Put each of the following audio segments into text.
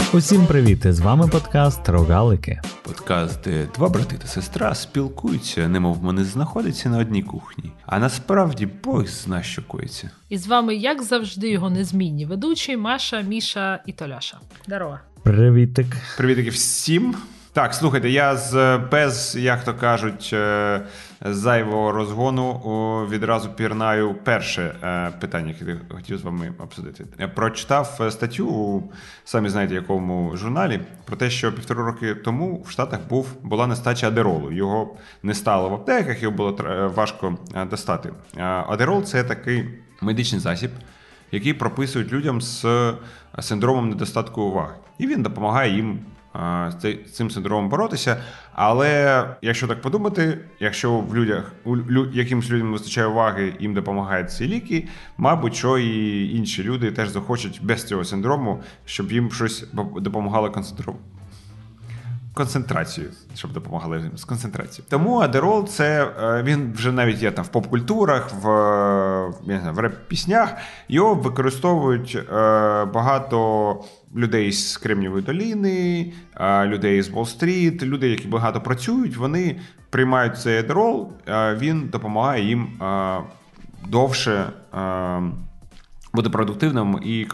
Усім привіт! З вами подкаст «Рогалики». Подкаст, де два брати та сестра спілкуються, немов вони знаходяться на одній кухні. А насправді Бог зна, що коїться. І з вами, як завжди, його незмінні ведучі Маша, Міша і Толяша. Здорово. Привітик. Привітики всім. Так, слухайте, я без, як то кажуть, зайвого розгону відразу пірнаю перше питання, яке хотів з вами обсудити. Я прочитав статтю у, самі знаєте, якому журналі, про те, що 1,5 роки тому в Штатах була нестача адеролу. Його не стало в аптеках, його було важко достати. Адерол – це такий медичний засіб, який прописують людям з синдромом недостатку уваги. І він допомагає їм з цим синдромом боротися, але якщо так подумати, якщо якимось людям вистачає уваги, їм допомагають ці ліки, мабуть, що і інші люди теж захочуть без цього синдрому, щоб їм щось допомагало концентрацію, щоб допомагали з концентрацією. Тому адерол, це він вже навіть є там в поп-культурах, в реп-піснях, його використовують багато людей з Кремнієвої доліни, людей з Уолл-стріт, людей, які багато працюють, вони приймають цей адерол, він допомагає їм довше бути продуктивним і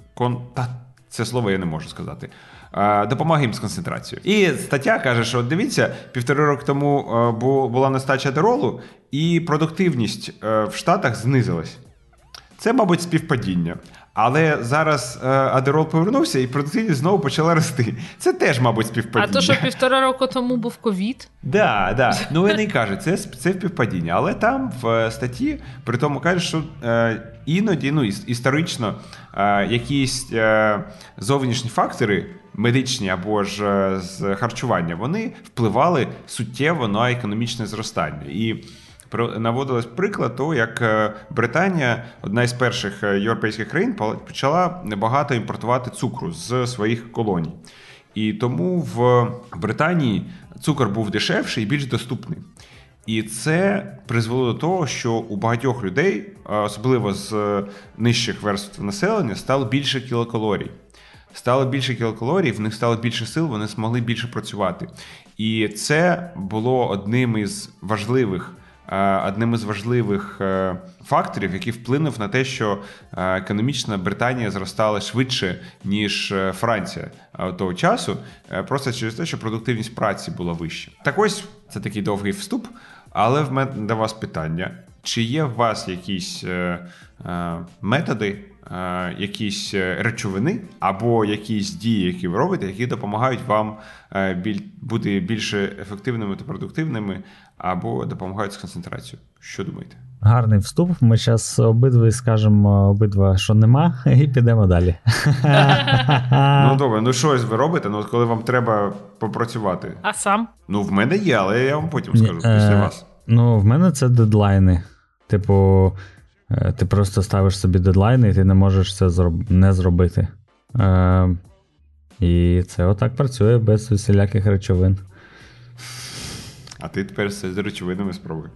це слово я не можу сказати. Допомагає їм з концентрацією. І стаття каже, що дивіться, 1,5 роки тому була нестача адеролу, і продуктивність в Штатах знизилась. Це, мабуть, співпадіння. Але зараз адерол повернувся, і продуктивність знову почала рости. Це теж, мабуть, співпадіння. А то, що 1,5 року тому був ковід? Да. Ну, вони й кажуть, це співпадіння. Але там в статті при тому кажуть, що іноді, історично, якісь зовнішні фактори, медичні або ж з харчування, вони впливали суттєво на економічне зростання. І наводилось приклад того, як Британія, одна із перших європейських країн, почала багато імпортувати цукру з своїх колоній. І тому в Британії цукор був дешевший і більш доступний. І це призвело до того, що у багатьох людей, особливо з нижчих верств населення, стало більше кілокалорій. Стало більше кілокалорій, в них стало більше сил, вони змогли більше працювати. І це було одним із важливих факторів, який вплинув на те, що економічно Британія зростала швидше, ніж Франція того часу, просто через те, що продуктивність праці була вища. Так ось, це такий довгий вступ, але в мене до вас питання. Чи є в вас якісь методи, якісь речовини або якісь дії, які ви робите, які допомагають вам бути більш ефективними та продуктивними, або допомагають з концентрацією? Що думаєте? Гарний вступ. Ми зараз скажемо, що нема, і підемо далі. Ну, добре, щось ви робите, коли вам треба попрацювати. А сам? В мене є, але я вам потім скажу, після вас. В мене це дедлайни. Типу, ти просто ставиш собі дедлайни, і ти не можеш це не зробити. І це отак працює без усіляких речовин. А ти тепер це з речовинами спробуй.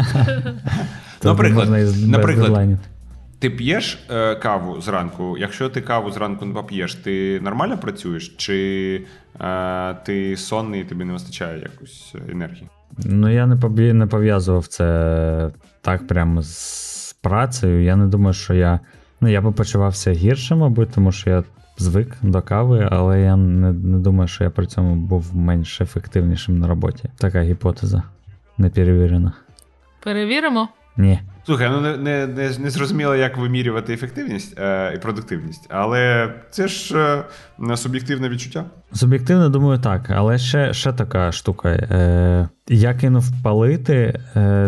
Наприклад, ти п'єш каву зранку? Якщо ти каву зранку не поп'єш, ти нормально працюєш? Чи ти сонний і тобі не вистачає якось енергії? Я не пов'язував це так прямо з працею. Я не думаю, що я би почувався гірше, мабуть, тому що я звик до кави, але я не думаю, що я при цьому був менш ефективнішим на роботі. Така гіпотеза. Не перевірена. Перевіримо? Ні. Слухай, не зрозуміло, як вимірювати ефективність і продуктивність, але це ж суб'єктивне відчуття. Суб'єктивно, думаю, так, але ще така штука. Я кинув палити,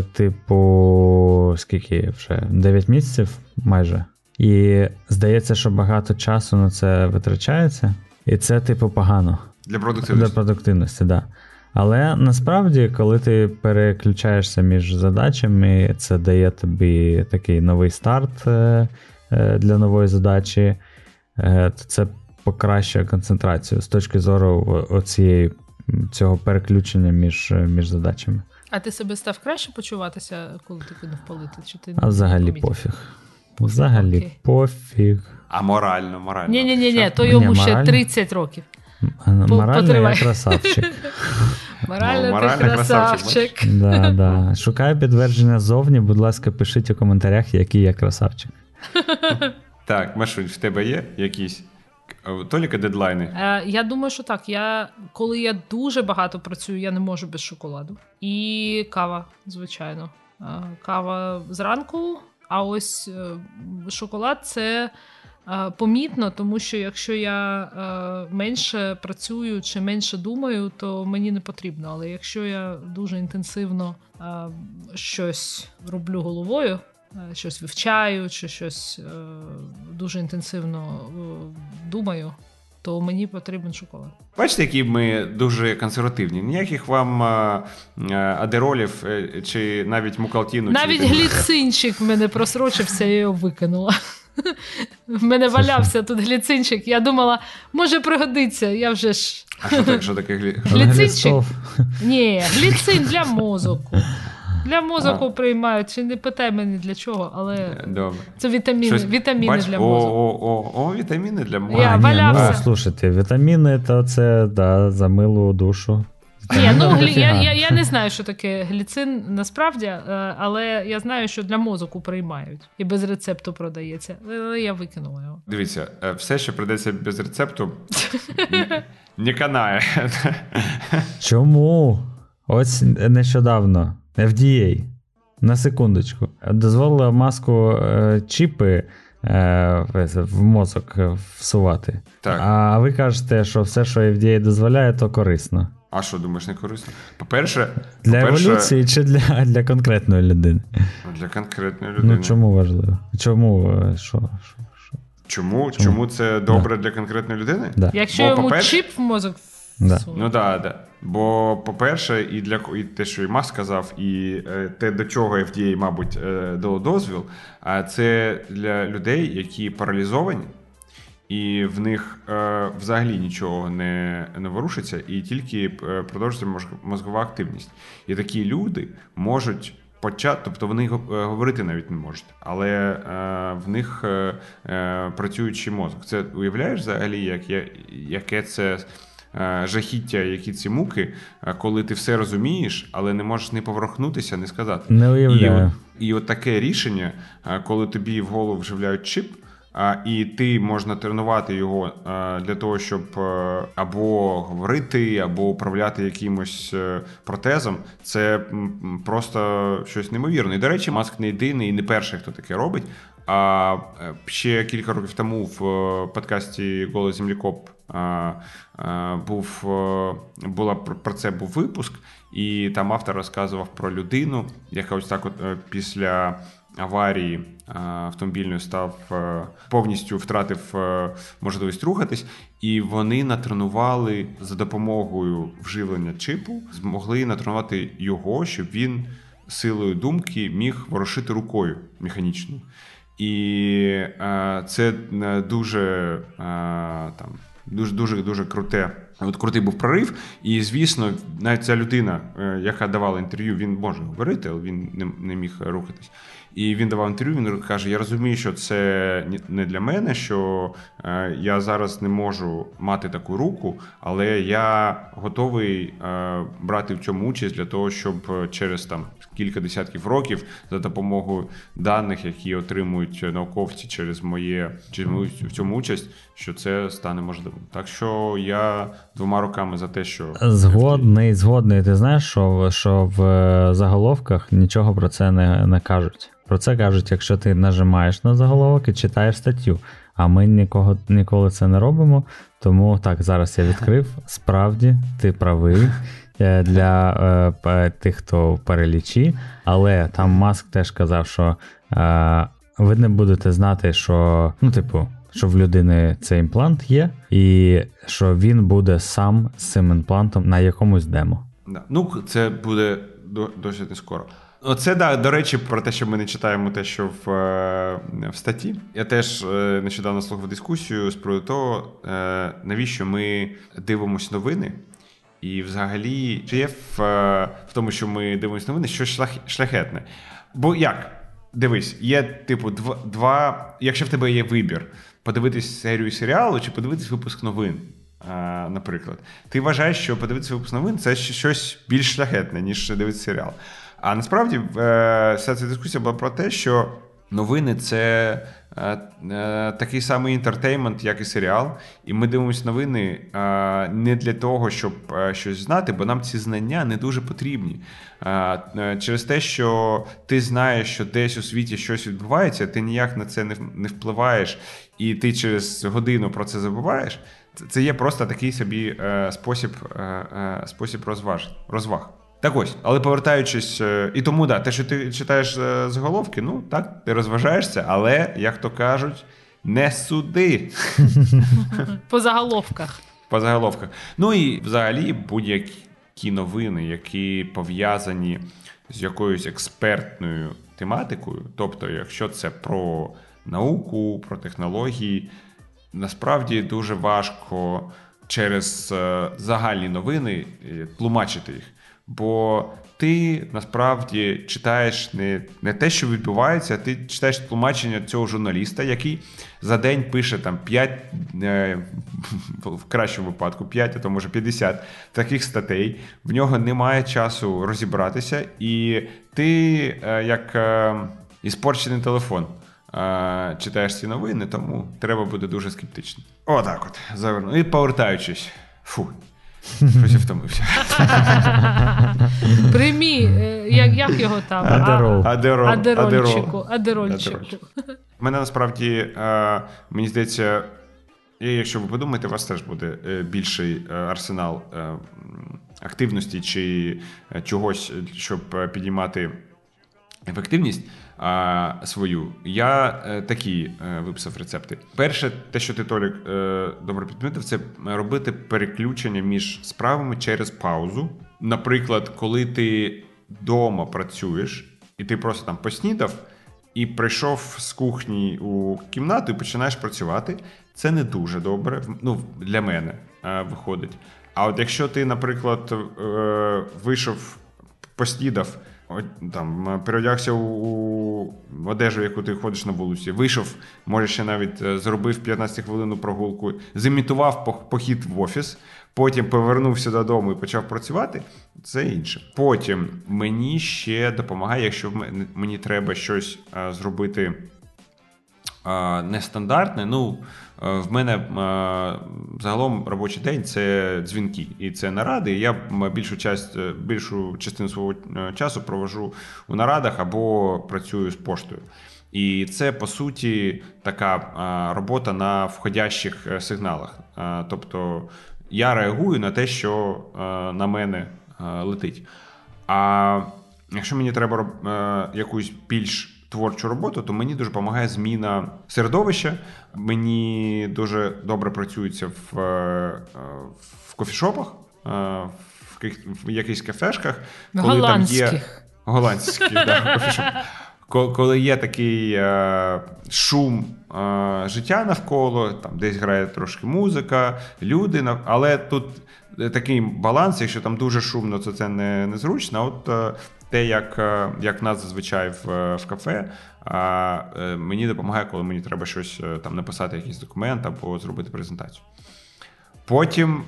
скільки вже? 9 місяців майже. І здається, що багато часу на це витрачається, і це, погано. Для продуктивності. Для продуктивності, так. Да. Але насправді, коли ти переключаєшся між задачами, це дає тобі такий новий старт для нової задачі, це покращує концентрацію з точки зору цього переключення між задачами. А ти себе став краще почуватися, коли ти кинув палити? Чи ти взагалі пофіг. Взагалі пофіг. А морально. Ні, то йому ще 30 років. Морально я красавчик. Морально ти красавчик. Да. Шукаю підтвердження ззовні, будь ласка, пишіть у коментарях, який я красавчик. Так, Машунь, в тебе є якісь Толіка дедлайни? Я думаю, що так. Коли я дуже багато працюю, я не можу без шоколаду. І кава, звичайно. Кава зранку, а ось шоколад – це помітно, тому що якщо я менше працюю чи менше думаю, то мені не потрібно. Але якщо я дуже інтенсивно щось роблю головою, щось вивчаю чи щось дуже інтенсивно думаю, то мені потрібен шоколад. Бачите, які ми дуже консервативні. Ніяких вам адеролів чи навіть мукалтіну. Навіть гліцинчик в мене просрочився, я його викинула. В мене валявся тут гліцинчик. Я думала, може пригодиться, я вже ж... А що таке гліцинчик? Ні, гліцин для мозоку. Для мозоку приймають, чи не питай мене для чого, але добре. Це вітаміни для мозоку. Вітаміни для мозоку. Я валявся. Слушайте, вітаміни, то це, за милу душу. Я не знаю, що таке гліцин насправді, але я знаю, що для мозоку приймають і без рецепту продається. Але я викинула його. Дивіться, все, що продається без рецепту, не канає. Чому? Ось нещодавно FDA, на секундочку, дозволила Маску чіпи в мозок всувати. Так. А ви кажете, що все, що FDA дозволяє, то корисно. А що, думаєш, не корисно? По-перше... Для еволюції чи для конкретної людини? Для конкретної людини. Ну, чому важливо? Чому це добре для конкретної людини? Да. Якщо йому чіп в мозок всунути. Ну, да. Бо, по-перше, і те, що і Маск сказав, і те, до чого FDA, мабуть, дало дозвіл, це для людей, які паралізовані, і в них взагалі нічого не ворушиться, і тільки продовжується мозгова активність. І такі люди можуть почати, тобто вони говорити навіть не можуть, але в них працюючий мозок. Це уявляєш взагалі, яке це жахіття, які ці муки, коли ти все розумієш, але не можеш не поворухнутися, не сказати. Не уявляю. І от таке рішення, коли тобі в голову вживляють чип, і ти можна тренувати його для того, щоб або говорити, або управляти якимось протезом, це просто щось неймовірне. І, до речі, Маск не єдиний і не перший, хто таке робить. А ще кілька років тому в подкасті «Голий землекоп» про це був випуск, і там автор розказував про людину, яка ось так от після аварії автомобільної повністю втратив можливість рухатись, і вони натренували за допомогою вживлення чипу, змогли натренувати його, щоб він силою думки міг ворушити рукою механічно. І це дуже круте. От крутий був прорив, і, звісно, навіть ця людина, яка давала інтерв'ю, він може говорити, але він не міг рухатись. І він давав інтерв'ю, він каже, я розумію, що це не для мене, що я зараз не можу мати таку руку, але я готовий брати в цьому участь для того, щоб через кілька десятків років за допомогою даних, які отримують науковці через мою в цьому участь, що це стане можливим. Так що я 2 руками за те, що... Згодний. Ти знаєш, що в заголовках нічого про це не кажуть. Про це кажуть, якщо ти нажимаєш на заголовок і читаєш статтю. А ми ніколи це не робимо. Тому так, зараз я відкрив. Справді, ти правий для тих, хто в перелічі. Але там Маск теж казав, що ви не будете знати, що, що в людини цей імплант є, і що він буде сам з цим імплантом на якомусь демо. Да. Ну, це буде досить не скоро. Оце, до речі, про те, що ми не читаємо те, що в статті. Я теж нещодавно слухав дискусію з приводу того, навіщо ми дивимося новини. І взагалі, чи є в тому, що ми дивимося новини, щось шляхетне. Бо як? дивись, є, типу, два... Якщо в тебе є вибір подивитись серію серіалу чи подивитись випуск новин, наприклад, ти вважаєш, що подивитися випуск новин – це щось більш шляхетне, ніж дивитися серіал. А насправді вся ця дискусія була про те, що новини – це такий самий інтертеймент, як і серіал. І ми дивимося новини не для того, щоб щось знати, бо нам ці знання не дуже потрібні. Через те, що ти знаєш, що десь у світі щось відбувається, ти ніяк на це не впливаєш, і ти через годину про це забуваєш, це є просто такий собі спосіб розваг. Так ось, але повертаючись, і тому, да, те, що ти читаєш заголовки, ну, так, ти розважаєшся, але, як то кажуть, не суди. По заголовках. По заголовках. Ну і взагалі будь-які новини, які пов'язані з якоюсь експертною тематикою, тобто, якщо це про науку, про технології, насправді дуже важко через загальні новини тлумачити їх. Бо ти, насправді, читаєш не те, що відбувається, а ти читаєш тлумачення цього журналіста, який за день пише там 5, в кращому випадку 5, а то може 50 таких статей. В нього немає часу розібратися, і ти, як іспорчений телефон, читаєш ці новини, тому треба бути дуже скептичним. Отак от, заверну. І повертаючись. Щось я втомився. Примі, як його там? Адерольчику. Мене насправді, мені здається, якщо ви подумаєте, у вас теж буде більший арсенал активності чи чогось, щоб підіймати ефективність свою. Я такі виписав рецепти. Перше, те, що ти, Толік, добре підмітив, це робити переключення між справами через паузу. Наприклад, коли ти вдома працюєш, і ти просто там поснідав, і прийшов з кухні у кімнату і починаєш працювати, це не дуже добре, ну, для мене виходить. А от якщо ти, наприклад, вийшов, поснідав, там, переодягся у одежу, яку ти ходиш на вулиці, вийшов, може ще навіть зробив 15-хвилинну прогулку, зімітував похід в офіс, потім повернувся додому і почав працювати, це інше. Потім мені ще допомагає, якщо мені треба щось зробити нестандартне, ну, в мене загалом робочий день – це дзвінки і це наради. І я більшу частину свого часу проводжу у нарадах або працюю з поштою. І це, по суті, така робота на входящих сигналах. Тобто я реагую на те, що на мене летить. А якщо мені треба якусь більш творчу роботу, то мені дуже допомагає зміна середовища. Мені дуже добре працюється в кофішопах, в якихось кафешках. Голландських, да, кофішоп. Коли є такий шум життя навколо, там десь грає трошки музика, люди, але тут такий баланс, якщо там дуже шумно, то це незручно. От те, як в нас зазвичай в кафе, мені допомагає, коли мені треба щось там написати, якийсь документ або зробити презентацію. Потім,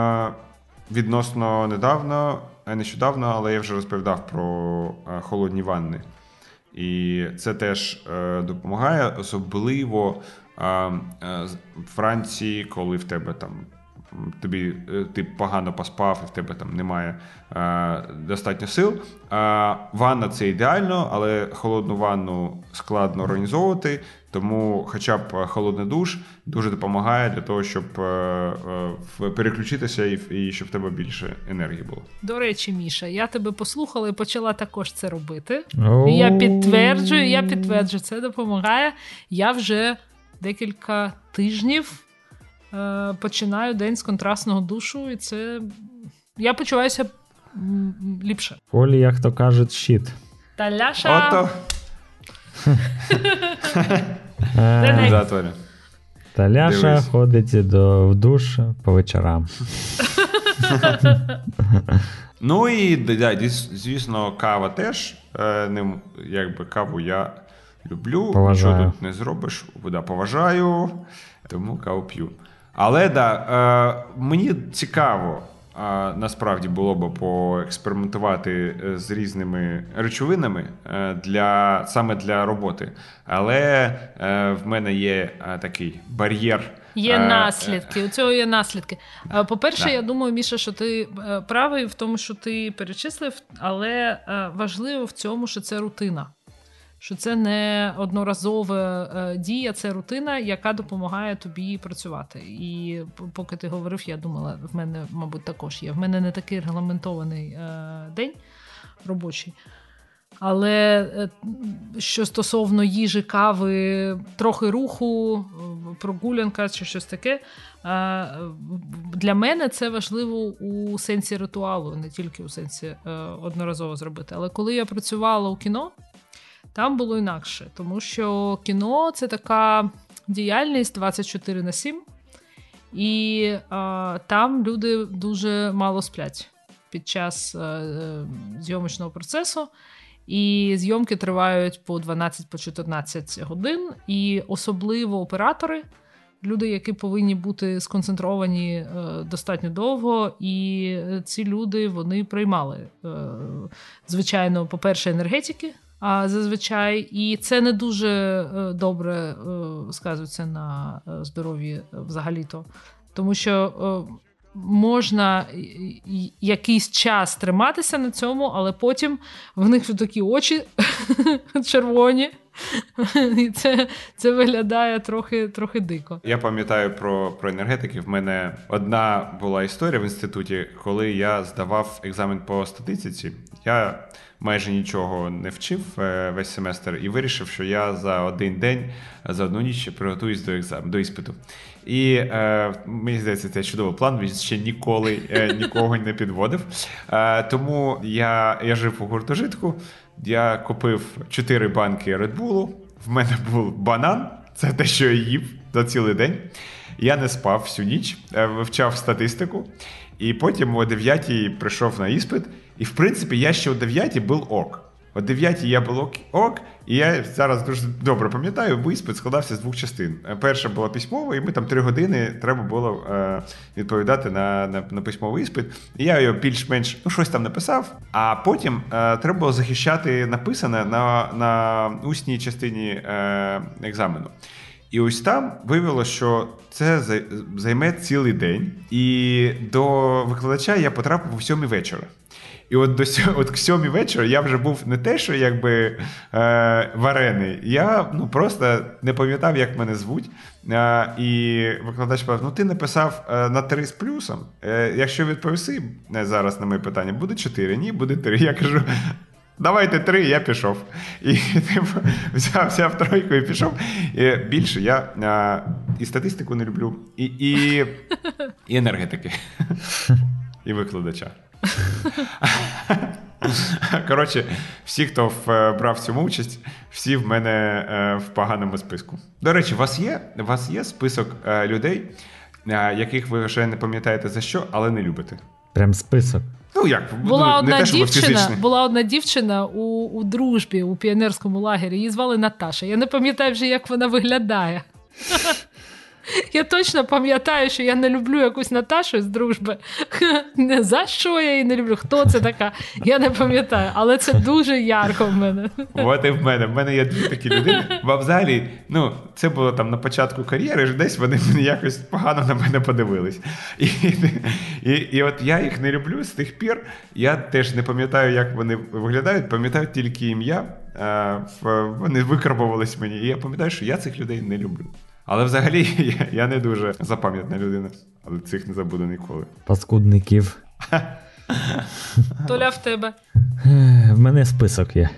відносно нещодавно, але я вже розповідав про холодні ванни. І це теж допомагає, особливо вранці, коли в тебе там ти погано поспав і в тебе там немає достатньо сил. Ванна – це ідеально, але холодну ванну складно організовувати, тому хоча б холодний душ дуже допомагає для того, щоб переключитися і щоб в тебе більше енергії було. До речі, Міша, я тебе послухала і почала також це робити. І я підтверджую, це допомагає. Я вже декілька тижнів починаю день з контрастного душу, і це... Я почуваюся ліпше. Полі, як то кажуть, щит. Таляша! Ото! Таляша ходить в душ по вечорам. Ну і, звісно, кава теж. Якби каву я люблю, поважаю. нічого тут не зробиш, поважаю, тому каву п'ю. Але, мені цікаво, насправді було б поекспериментувати з різними речовинами саме для роботи. Але в мене є такий бар'єр. Є наслідки. У цього є наслідки. По-перше, я думаю, Міша, що ти правий в тому, що ти перечислив, але важливо в цьому, що це рутина. Що це не одноразова дія, це рутина, яка допомагає тобі працювати. І поки ти говорив, я думала, в мене, мабуть, також є. В мене не такий регламентований день робочий. Але що стосовно їжі, кави, трохи руху, прогулянка чи щось таке, для мене це важливо у сенсі ритуалу, не тільки у сенсі одноразово зробити. Але коли я працювала у кіно, там було інакше, тому що кіно – це така діяльність 24/7, і там люди дуже мало сплять під час зйомочного процесу, і зйомки тривають по 12-14 годин, і особливо оператори, люди, які повинні бути сконцентровані достатньо довго, і ці люди, вони приймали, звичайно, по-перше, енергетики, зазвичай, і це не дуже добре сказується на здоров'ї взагалі-то. Тому що можна якийсь час триматися на цьому, але потім в них такі очі червоні, і це виглядає трохи дико. Я пам'ятаю про енергетики. В мене одна була історія в інституті, коли я здавав екзамен по статистиці. Я майже нічого не вчив весь семестр і вирішив, що я за один день, за одну ніч приготуюсь до іспиту. І мені здається, це чудовий план, він ще ніколи нікого не підводив. Тому я жив у гуртожитку, я купив 4 банки Red Bull, в мене був банан, це те, що я їв за цілий день. Я не спав всю ніч, вивчав статистику, і потім о 9-й прийшов на іспит, і в принципі я ще о 9-й був ок. О 9-й я був ок, і я зараз дуже добре пам'ятаю, бо іспит складався з 2 частин. Перша була письмова, і ми там 3 години треба було відповідати на письмовий іспит. І я його більш-менш, щось там написав, а потім треба було захищати написане на усній частині екзамену. І ось там виявилося, що це займе цілий день, і до викладача я потрапив о 7-й вечора. І от к 7-й вечора я вже був не те, що якби варений, я просто не пам'ятав, як мене звуть. І викладач сказав, ти написав на 3 з плюсом, якщо відповіси зараз на моє питання, буде 4, ні, буде 3. Я кажу, давайте 3, я пішов. І взяв 3 і пішов. І більше я і статистику не люблю, і енергетики, і викладача. Коротше, всі, хто брав цьому участь, всі в мене в поганому списку. До речі, у вас є список людей, яких ви вже не пам'ятаєте за що, але не любите? Прям список? Була одна дівчина у дружбі, у піонерському лагері, її звали Наташа. Я не пам'ятаю вже, як вона виглядає. Я точно пам'ятаю, що я не люблю якусь Наташу з дружби. Не за що я її не люблю, хто це така, я не пам'ятаю. Але це дуже ярко в мене. От і в мене. В мене є 2 такі людини. Взагалі, це було там на початку кар'єри, десь вони якось погано на мене подивились. І от я їх не люблю з тих пір. Я теж не пам'ятаю, як вони виглядають, пам'ятаю тільки ім'я. Вони викарбувались мені. І я пам'ятаю, що я цих людей не люблю. Але взагалі я не дуже запам'ятна людина, але цих не забуду ніколи. Паскудників. Толя, в тебе? В мене список є.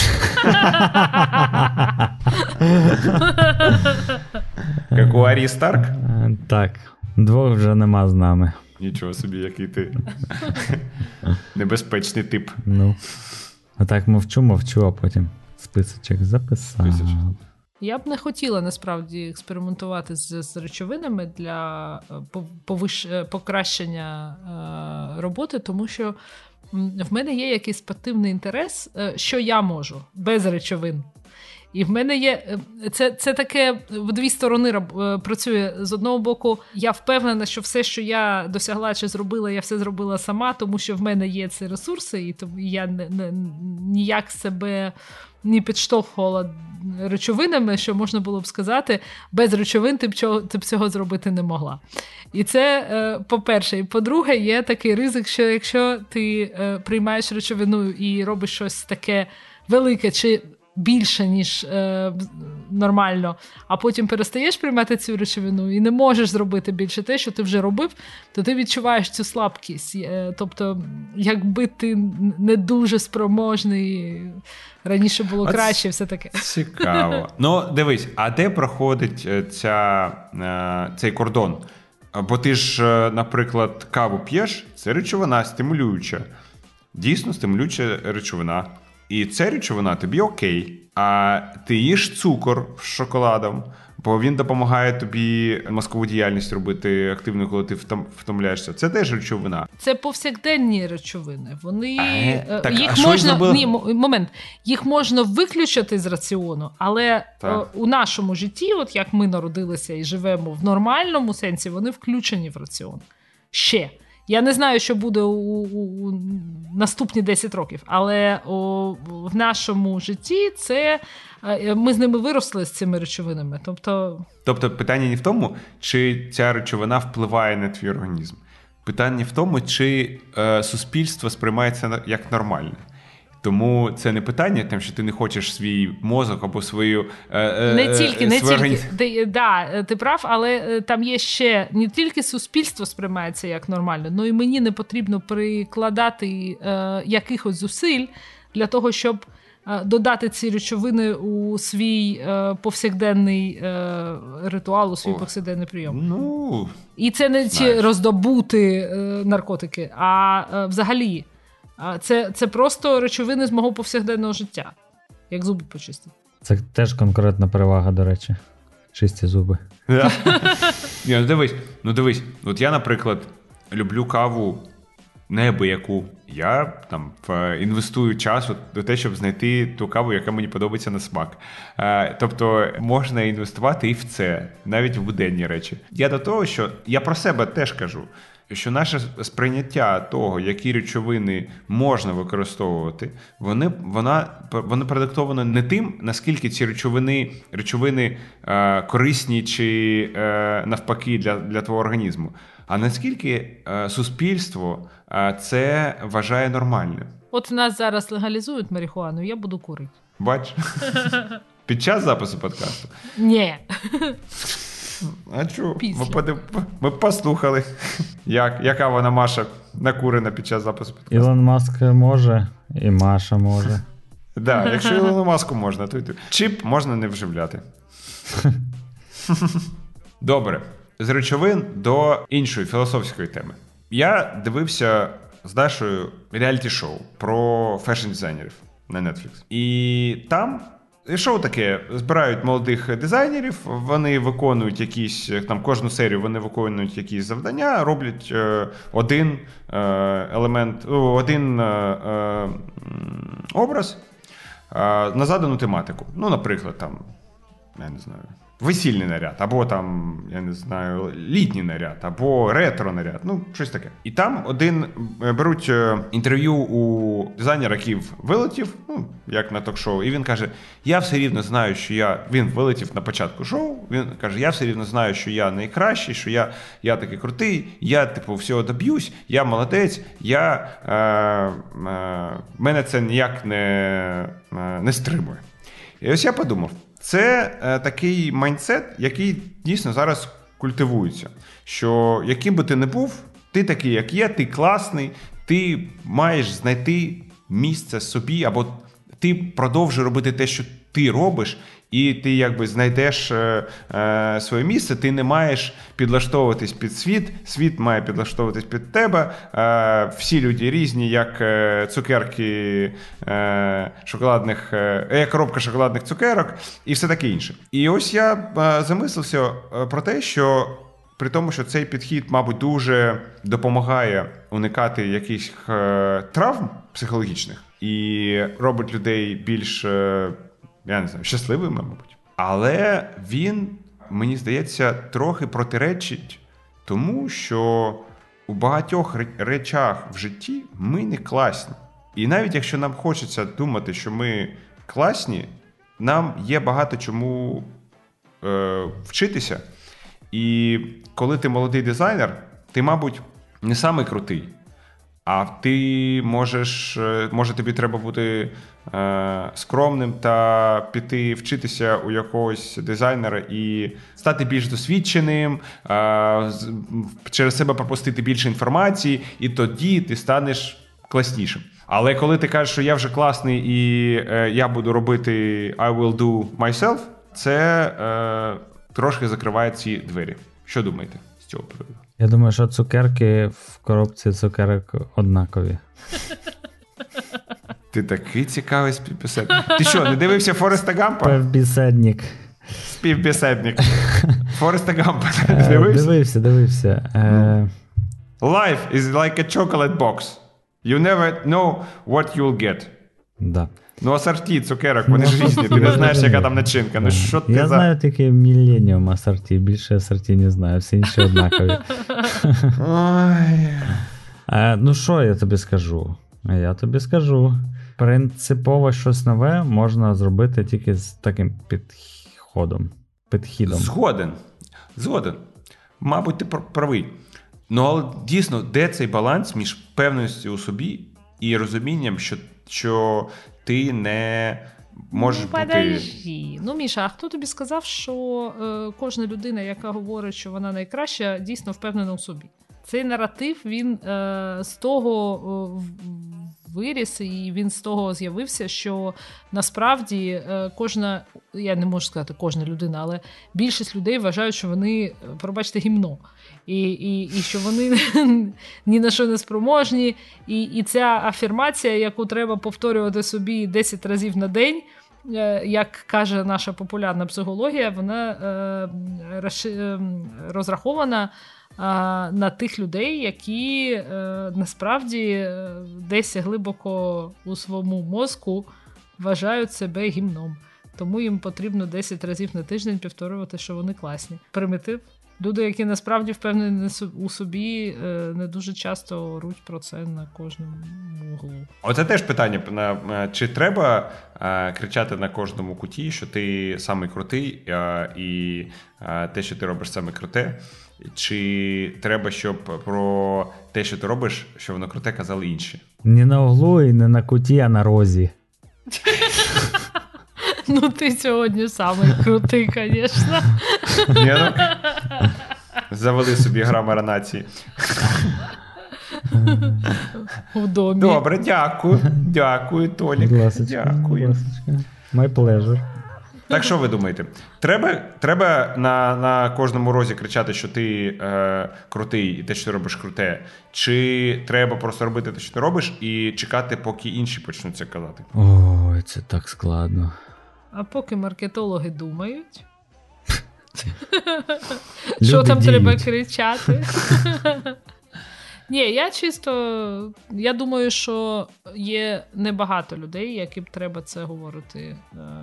Як у Арії Старк? Так, 2 вже нема з нами. Нічого собі, який ти небезпечний тип. Отак мовчу, а потім списочок записав. Я б не хотіла, насправді, експериментувати з речовинами для покращення роботи, тому що в мене є якийсь спортивний інтерес, що я можу без речовин. І в мене є... Це таке в дві сторони працює. З одного боку, я впевнена, що все, що я досягла чи зробила, я все зробила сама, тому що в мене є ці ресурси, і тому я ніяк себе не підштовхувала речовинами, що можна було б сказати, без речовин ти б цього зробити не могла. І це, по-перше. І по-друге, є такий ризик, що якщо ти приймаєш речовину і робиш щось таке велике чи більше, ніж нормально, а потім перестаєш приймати цю речовину і не можеш зробити більше те, що ти вже робив, то ти відчуваєш цю слабкість. Тобто, якби ти не дуже спроможний, раніше було краще, все таке. Цікаво. Ну, дивись, а де проходить цей кордон? Бо ти ж, наприклад, каву п'єш, це речовина стимулююча. Дійсно стимулююча речовина. І ця речовина тобі окей, а ти їш цукор з шоколадом, бо він допомагає тобі мозкову діяльність робити активно, коли ти втомляєшся. Це теж речовина. Це повсякденні речовини. Вони їх можна виключити з раціону, але у нашому житті, от як ми народилися і живемо в нормальному сенсі, вони включені в раціон. Ще. Я не знаю, що буде у наступні 10 років, але в нашому житті ми з ними виросли, з цими речовинами. Тобто питання не в тому, чи ця речовина впливає на твій організм. Питання в тому, чи суспільство сприймається як нормальне. Тому це не питання, тим, що ти не хочеш свій мозок або свою... Не тільки. Да, ти прав, але там є ще не тільки суспільство сприймається як нормально, але і мені не потрібно прикладати якихось зусиль для того, щоб додати ці речовини у свій повсякденний ритуал, у свій повсякденний прийом. Ну, і це не ті роздобути наркотики, а взагалі... Це просто речовини з мого повсякденного життя. Як зуби почистити. Це теж конкурентна перевага, до речі. Чисті зуби. Ну дивись. От я, наприклад, люблю каву неабияку. Я там інвестую час до те, щоб знайти ту каву, яка мені подобається на смак. Тобто можна інвестувати і в це, навіть в буденні речі. Я до того, що я про себе теж кажу, що наше сприйняття того, які речовини можна використовувати, воно продиктовано не тим, наскільки ці речовини корисні чи навпаки для твого організму, а наскільки суспільство це вважає нормальним. От в нас зараз легалізують марихуану, я буду курити. Бач? Під час запису подкасту? Ні. А чого? Ми послухали, яка вона Маша накурена під час запису подкасту. Ілон Маск може, і Маша може. Так, якщо Ілону Маску можна, то й чіп можна не вживляти. Добре. З речовин до іншої філософської теми. Я дивився з Дашою реаліті-шоу про фешн-дизайнерів на Netflix. І там шоу таке, збирають молодих дизайнерів, вони виконують якісь, там кожну серію вони виконують якісь завдання, роблять один елемент, один образ на задану тематику. Ну, наприклад, там, я не знаю, весільний наряд, або там, я не знаю, літній наряд, або ретро-наряд, ну, щось таке. І там беруть інтерв'ю у дизайнера, який вилетів, ну, як на ток-шоу, і він каже, я все рівно знаю, що він вилетів на початку шоу, він каже, я все рівно знаю, що я найкращий, що я такий крутий, я, типу, всього доб'юсь, я молодець, мене це ніяк не стримує. І ось я подумав, це такий майндсет, який дійсно зараз культивується. Що яким би ти не був, ти такий, як є, ти класний, ти маєш знайти місце собі, або ти продовжуй робити те, що ти робиш, і ти якби знайдеш своє місце, ти не маєш підлаштовуватись під світ, світ має підлаштовуватись під тебе, всі люди різні, як цукерки шоколадних, як коробка шоколадних цукерок і все таке інше. І ось я замислився про те, що при тому, що цей підхід, мабуть, дуже допомагає уникати якихось травм психологічних і робить людей більш я не знаю, щасливими, мабуть. Але він, мені здається, трохи протиречить тому, що у багатьох речах в житті ми не класні. І навіть якщо нам хочеться думати, що ми класні, нам є багато чому вчитися. І коли ти молодий дизайнер, ти, мабуть, не самий крутий. А ти може тобі треба бути скромним та піти вчитися у якогось дизайнера і стати більш досвідченим, через себе пропустити більше інформації, і тоді ти станеш класнішим. Але коли ти кажеш, що я вже класний і я буду робити I will do myself, це трошки закриває ці двері. Що думаєте з цього приводу? Я думаю, що цукерки в коробці цукерок однакові. Ти такий цікавий співбесідник. Ти що, не дивився Фореста Гампа? Співбесідник. Співбесідник. Фореста Гампа дивився? Дивився. Life is like a chocolate box. You never know what you'll get. Да. Ну, асорті цукерок, вони ж різні, ти не знаєш, яка там начинка. Ну, що ти я знаю тільки Millennium асорті, більше асорті не знаю, всі інші однакові. Ну, що я тобі скажу? Я тобі скажу. Принципово щось нове можна зробити тільки з таким підхідом. Згоден. Мабуть, ти правий. Ну, але дійсно, де цей баланс між певністю у собі і розумінням, що ти не можеш бути... Ну, Міша, а хто тобі сказав, що кожна людина, яка говорить, що вона найкраща, дійсно впевнена у собі? Цей наратив, він з того виріс, і він з того з'явився, що насправді кожна, я не можу сказати кожна людина, але більшість людей вважають, що вони, пробачте, гімно. І що вони ні на що не спроможні. І ця афірмація, яку треба повторювати собі 10 разів на день, як каже наша популярна психологія, вона розрахована на тих людей, які насправді десь глибоко у своєму мозку вважають себе гімном. Тому їм потрібно 10 разів на тиждень повторювати, що вони класні. Примітив. Люди, які насправді впевнені у собі, не дуже часто оруть про це на кожному углу. Оце теж питання, чи треба кричати на кожному куті, що ти самий крутий, і те, що ти робиш, саме круте, чи треба, щоб про те, що ти робиш, що воно круте, казали інші? Не на углу і не на куті, а на розі. Ну, ти сьогодні самий крутий, звісно. Ні, ну, завели собі грамара нації. У домі. Добре, дякую, Толік. Дякую. My pleasure. Так що ви думаєте? Треба на кожному розі кричати, що ти крутий і те, що ти робиш круте? Чи треба просто робити те, що ти робиш, і чекати, поки інші почнуть це казати? Ой, це так складно. А поки маркетологи думають, що там треба кричати. Ні, я думаю, що є небагато людей, яким треба це говорити.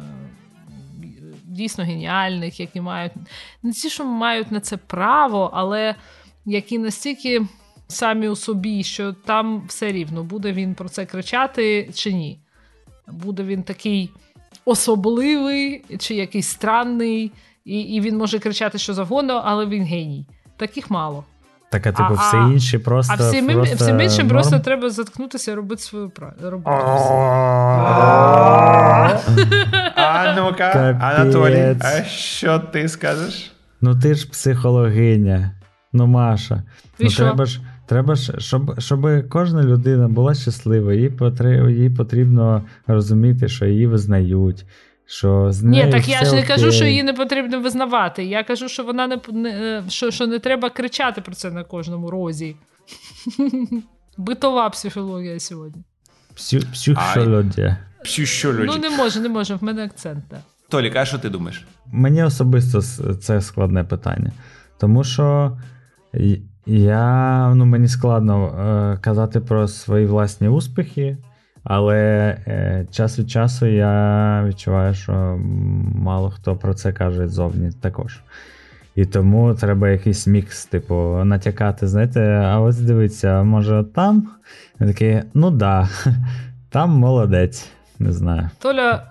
Дійсно геніальних, які мають, не ті, що мають на це право, але які настільки самі у собі, що там все рівно, буде він про це кричати чи ні. Буде він такий особливий чи якийсь странний, і він може кричати що завгодно, але він геній. Таких мало. Так, а типу всі інші просто... А всім іншим просто треба заткнутися і робити свою роботу. А ну-ка, Анатолій, а що ти скажеш? Ну ти ж психологиня. Ну, Маша. І що? Треба ж, щоб кожна людина була щаслива, їй потрібно розуміти, що її визнають, що з нею. Ні, так все я ж не кажу, окей. що її не потрібно визнавати. Я кажу, що вона що не треба кричати про це на кожному розі. Битова психологія сьогодні. Психологія. Психологія. Ну не може, в мене акцент, так. Толік, а що ти думаєш? Мені особисто це складне питання. Тому що мені складно казати про свої власні успіхи, Але час від часу я відчуваю, що мало хто про це каже ззовні також. І тому треба якийсь мікс, типу, натякати, знаєте, а ось дивіться, може там? Я такий, ну да, там молодець, не знаю. Толя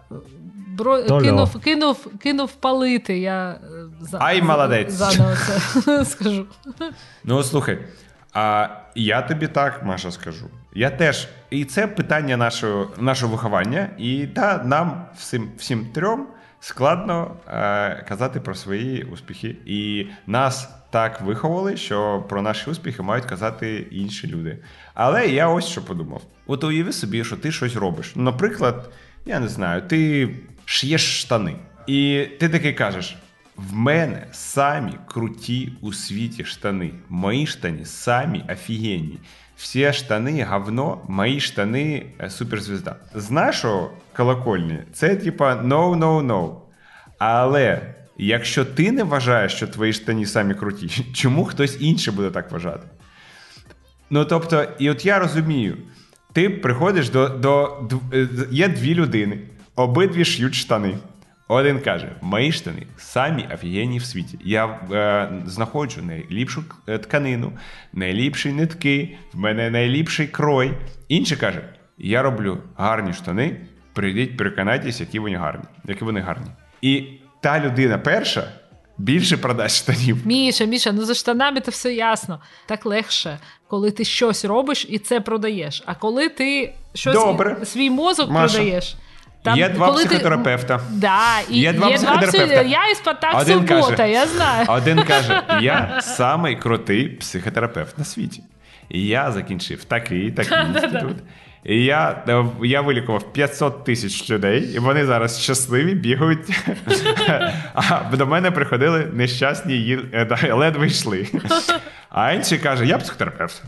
кинув палити, я молодець. Заново це скажу. Ну, слухай, я тобі так, Маша, скажу. Я теж, і це питання нашого виховання, і нам всім трьом складно казати про свої успіхи. І нас так виховали, що про наші успіхи мають казати інші люди. Але я ось що подумав. От уяви собі, що ти щось робиш. Наприклад, я не знаю, ти шиєш штани. І ти таки кажеш, в мене самі круті у світі штани. Мої штани самі офігенні. Всі штани говно, мої штани суперзвізда. З нашого колокольні це типа no. Але якщо ти не вважаєш, що твої штани самі круті, чому хтось інший буде так вважати? Ну, тобто, і от я розумію, ти приходиш є дві людини, обидві ш'ють штани. Один каже, мої штани самі офігенні в світі. Я знаходжу найліпшу тканину, найліпші нитки, в мене найліпший крой. Інший каже, я роблю гарні штани, прийдіть, переконайтесь, які вони гарні. І та людина перша більше продасть штанів. Міша, ну за штанами це все ясно. Так легше, коли ти щось робиш і це продаєш. А коли ти свій мозок продаєш... Там, є два психотерапевта. Є два психотерапевта. Я із Спартак Субота, я знаю. Один каже, я самий крутий психотерапевт на світі. І я закінчив такий інститут. І я вилікував 500 тисяч людей, і вони зараз щасливі, бігають. А до мене приходили нещасні, ледве йшли. А інший каже, я психотерапевт.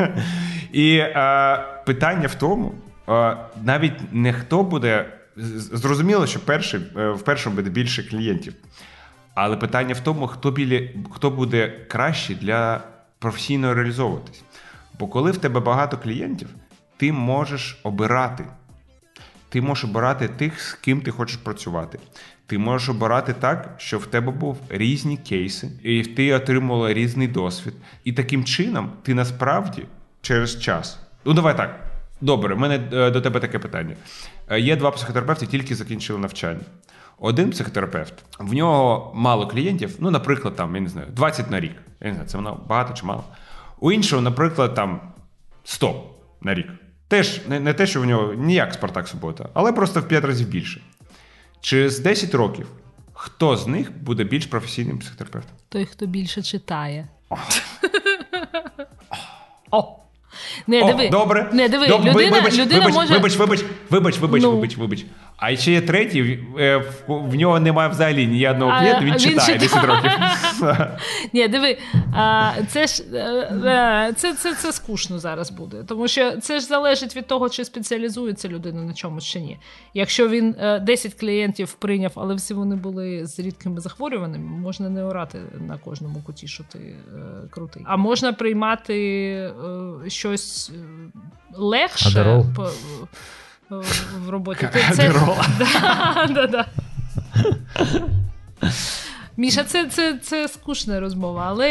І питання в тому, навіть не хто буде... Зрозуміло, що в першому буде більше клієнтів. Але питання в тому, хто буде краще для професійно реалізовуватись. Бо коли в тебе багато клієнтів, ти можеш обирати. Ти можеш обирати тих, з ким ти хочеш працювати. Ти можеш обирати так, що в тебе був різні кейси, і ти отримувала різний досвід. І таким чином ти насправді через час... Ну, давай так. Добре, в мене до тебе таке питання. Є два психотерапевти, тільки закінчили навчання. Один психотерапевт, в нього мало клієнтів, ну, наприклад, там, я не знаю, 20 на рік. Я не знаю, це воно багато чи мало. У іншого, наприклад, там 100 на рік. Теж не те, що в нього ніяк Спартак Субота, але просто в 5 разів більше. Через 10 років хто з них буде більш професійним психотерапевтом? Той, хто більше читає. Диви. Добре. Людина може... Вибач. А ще є третій, в нього немає взагалі ні одного клієнта, він читає 10 років. Ні, диви, це скучно зараз буде, тому що це ж залежить від того, чи спеціалізується людина на чомусь чи ні. Якщо він 10 клієнтів прийняв, але всі вони були з рідкими захворюваннями, можна не орати на кожному куті, що ти крутий. А можна приймати щось легше в роботі. Міша, це скучна розмова, але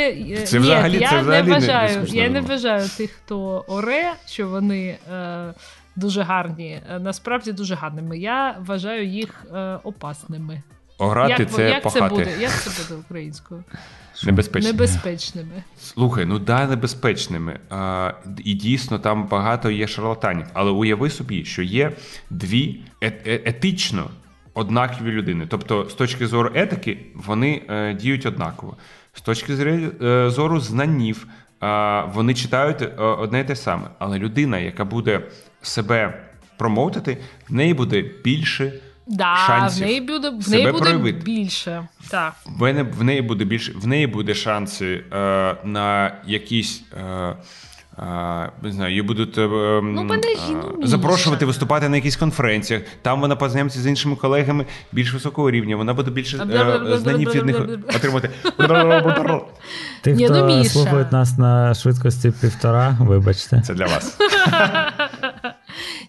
я не вважаю тих, хто оре, що вони дуже гарні, насправді дуже гарними. Я вважаю їх опасними. Ограти – це пахати. Як це буде українською? Небезпечними. Слухай, небезпечними. І дійсно там багато є шарлатанів. Але уяви собі, що є дві етично однакові людини. Тобто, з точки зору етики, вони діють однаково. З точки зору знанів, вони читають одне і те саме. Але людина, яка буде себе промоутити, в неї буде більше шансів. В неї буде більше. Так. В неї буде більше, в неї буде шанси на якісь, не знаю, її будуть запрошувати виступати на якісь конференціях. Там вона познайомиться з іншими колегами більш високого рівня. Вона буде більше знань від них отримати. Ті, хто слухають нас на швидкості 1,5, вибачте. Це для вас.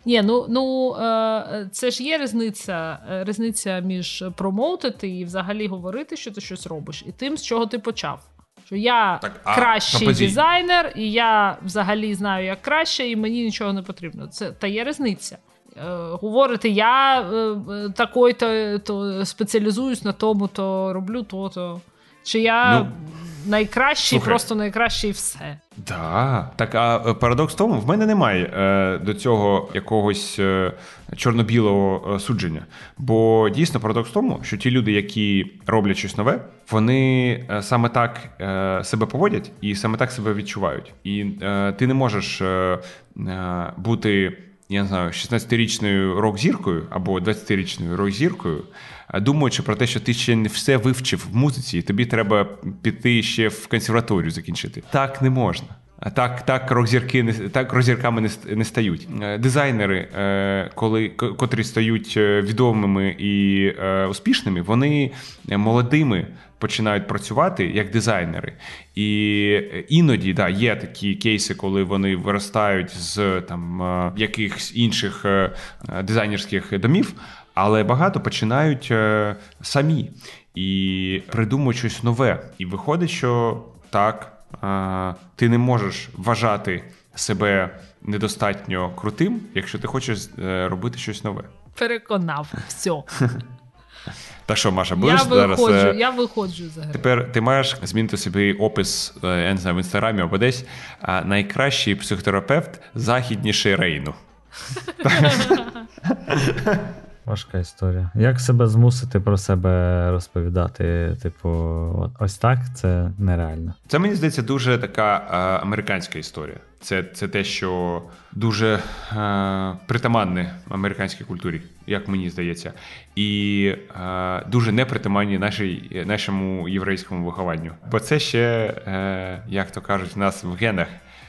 Ні, це ж є різниця між промоутити і взагалі говорити, що ти щось робиш, і тим, з чого ти почав. Що я кращий дизайнер, і я взагалі знаю, як краще, і мені нічого не потрібно. Та є різниця. Говорити, я такой-то спеціалізуюсь на тому, то роблю то-то. Чи я найкращий, просто найкращий і все. Так, а парадокс в тому, в мене немає до цього якогось чорно-білого судження. Бо дійсно парадокс в тому, що ті люди, які роблять щось нове, вони саме так себе поводять і саме так себе відчувають. І ти не можеш бути, я не знаю, 16-річною рок-зіркою або 20-річною рок-зіркою, думаючи про те, що ти ще не все вивчив в музиці, і тобі треба піти ще в консерваторію закінчити. Так не можна. Так рок-зірками не стають. Дизайнери, котрі стають відомими і успішними, вони молодими починають працювати як дизайнери. І іноді, є такі кейси, коли вони виростають з якихось інших дизайнерських домів, але багато починають самі і придумують щось нове. І виходить, що так, ти не можеш вважати себе недостатньо крутим, якщо ти хочеш робити щось нове. Переконав, все. Та що, Маша, будеш зараз? Я виходжу взагалі. Тепер ти маєш змінити собі опис, я не знаю, в Інстаграмі або десь, найкращий психотерапевт західніше Рейну. Важка історія. Як себе змусити про себе розповідати? Ось так, це нереально. Це, мені здається, дуже така американська історія. Це те, що дуже притаманне американській культурі, як мені здається. І дуже непритаманні нашому єврейському вихованню. Бо це ще, як то кажуть, в нас в генах.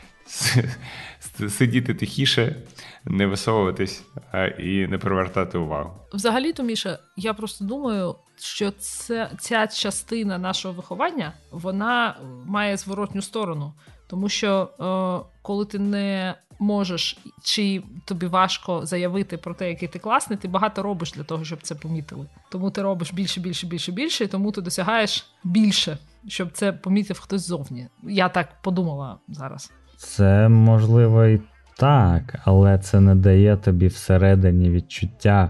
Сидіти тихіше, не висовуватись і не привертати увагу. Взагалі-то, Міша, я просто думаю, що ця частина нашого виховання, вона має зворотню сторону. Тому що коли ти не можеш, чи тобі важко заявити про те, який ти класний, ти багато робиш для того, щоб це помітили. Тому ти робиш більше, і тому ти досягаєш більше, щоб це помітив хтось ззовні. Я так подумала зараз. Це можливо і так, але це не дає тобі всередині відчуття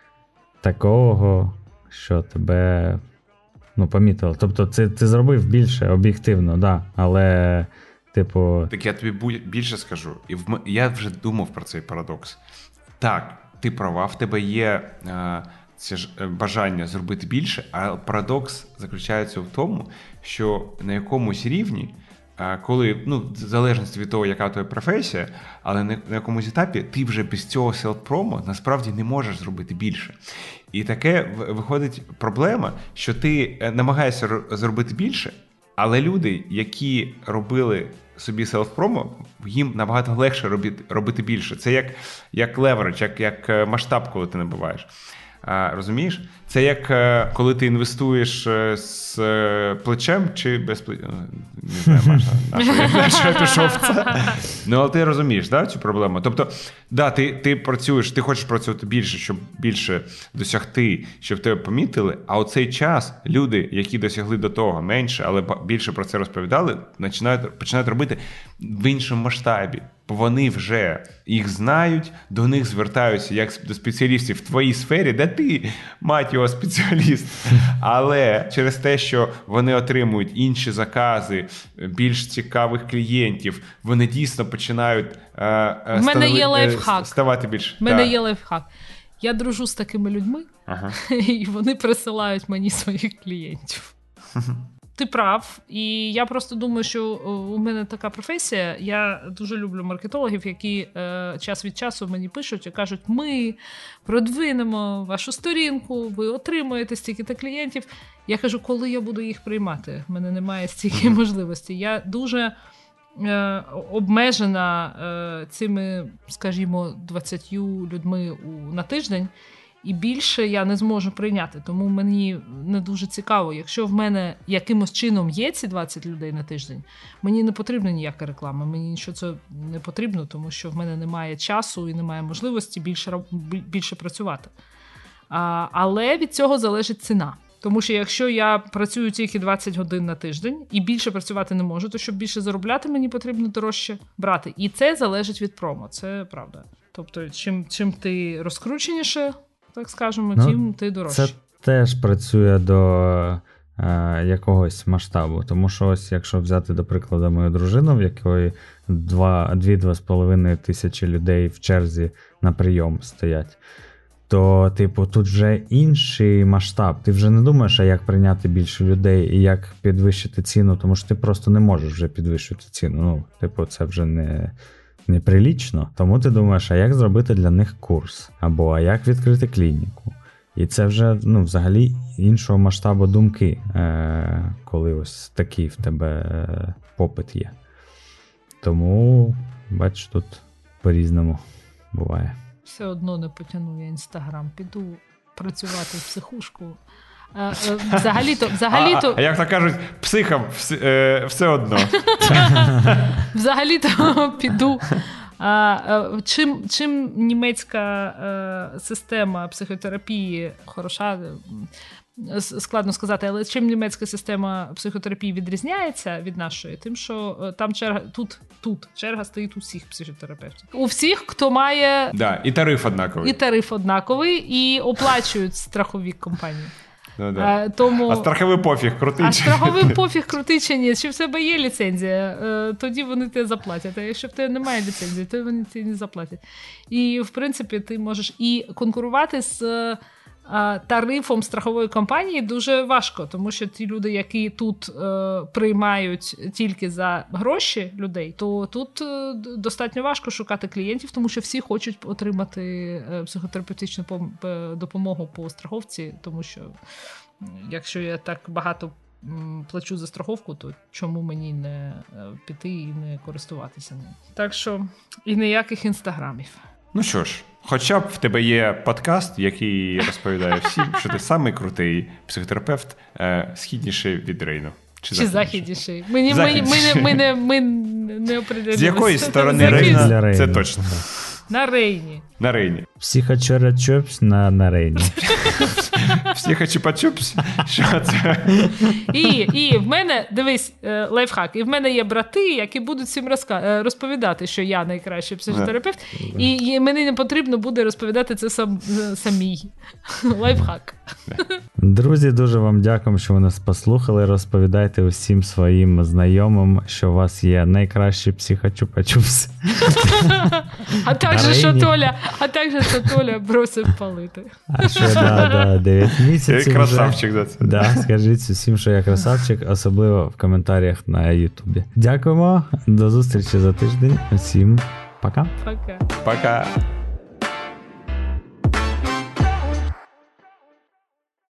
такого, що тебе помітили. Тобто ти зробив більше, об'єктивно, але Так я тобі більше скажу. І я вже думав про цей парадокс. Так, ти права, в тебе є це ж бажання зробити більше, а парадокс заключається в тому, що на якомусь рівні, коли, в залежності від того, яка твоя професія, але на якомусь етапі ти вже без цього селф-промо насправді не можеш зробити більше. І таке виходить проблема, що ти намагаєшся зробити більше, але люди, які робили собі селф-промо, їм набагато легше робити більше. Це як левередж, як масштаб, коли ти набуваєш. Розумієш? Це як коли ти інвестуєш з плечем чи без плечем. Не знаю, Маша, я пішов в це. Але ти розумієш, цю проблему. Тобто, ти працюєш, ти хочеш працювати більше, щоб більше досягти, щоб тебе помітили, а оцей час люди, які досягли до того менше, але більше про це розповідали, починають робити в іншому масштабі. Бо вони вже їх знають, до них звертаються як до спеціалістів в твоїй сфері, де ти, мать його, спеціаліст. Але через те, що вони отримують інші закази, більш цікавих клієнтів, вони дійсно починають ставати більше. В мене є лайфхак. Я дружу з такими людьми, і вони присилають мені своїх клієнтів. Ти прав, і я просто думаю, що у мене така професія. Я дуже люблю маркетологів, які час від часу мені пишуть і кажуть, ми продвинемо вашу сторінку, ви отримуєте стільки-то клієнтів. Я кажу, коли я буду їх приймати? В мене немає стільки можливостей. Я дуже обмежена цими, скажімо, 20 людьми на тиждень. І більше я не зможу прийняти, тому мені не дуже цікаво. Якщо в мене якимось чином є ці 20 людей на тиждень, мені не потрібна ніяка реклама, мені нічого це не потрібно, тому що в мене немає часу і немає можливості більше працювати. Але від цього залежить ціна. Тому що якщо я працюю тільки 20 годин на тиждень і більше працювати не можу, то щоб більше заробляти, мені потрібно дорожче брати. І це залежить від промо, це правда. Тобто, чим ти розкрученіше, так скажемо, тим ти дорожче. Це теж працює до якогось масштабу. Тому що ось, якщо взяти, до прикладу, мою дружину, в якої 2-2,5 тисячі людей в черзі на прийом стоять, то, типу, тут вже інший масштаб. Ти вже не думаєш, а як прийняти більше людей і як підвищити ціну, тому що ти просто не можеш вже підвищити ціну. Ну, типу, це вже неприлічно. Тому ти думаєш, а як зробити для них курс? Або а як відкрити клініку? І це вже, взагалі іншого масштабу думки, коли ось такий в тебе попит є. Тому, бачиш, тут по-різному буває. Все одно не потягну я Інстаграм, піду працювати в психушку. Взагалі-то... А як то кажуть, психам все одно. Взагалі-то піду. Чим німецька система психотерапії хороша, складно сказати, але чим німецька система психотерапії відрізняється від нашої, тим, що там черга, тут черга стоїть у всіх психотерапевтів. У всіх, хто має... Да, і тариф однаковий. І тариф однаковий, і оплачують страхові компанії. А страховий пофіг крутий. А страховий пофіг крутий чи ні? Чи в тебе є ліцензія, тоді вони тебе заплатять. А якщо в тебе немає ліцензії, то вони тебе не заплатять. І, в принципі, ти можеш і конкурувати з тарифом страхової компанії дуже важко, тому що ті люди, які тут приймають тільки за гроші людей, то тут достатньо важко шукати клієнтів, тому що всі хочуть отримати психотерапевтичну допомогу по страховці, тому що якщо я так багато плачу за страховку, то чому мені не піти і не користуватися ним? Так що і ніяких інстаграмів. Ну що ж, хоча б в тебе є подкаст, який розповідає всім, що ти самий крутий психотерапевт, східніший від Рейну. Чи західніший. Ми не определилися. З якої сторони Рейна, це точно. На Рейні. На Рейні. Психочорачопс на Рейні. Психочіпачупс? Що це? І в мене, дивись, лайфхак, і в мене є брати, які будуть всім розповідати, що я найкращий психотерапевт, і мені не потрібно буде розповідати це самій. Лайфхак. Друзі, дуже вам дякую, що ви нас послухали. Розповідайте усім своїм знайомим, що у вас є найкращий психочупачупс. А також, що Толя бросив палити. А що, да, 9 місяців. Ти красавчик за це. Да, скажіть усім, що я красавчик, особливо в коментарях на Ютубі. Дякуємо, до зустрічі за тиждень. Усім пока. Пока. Пока.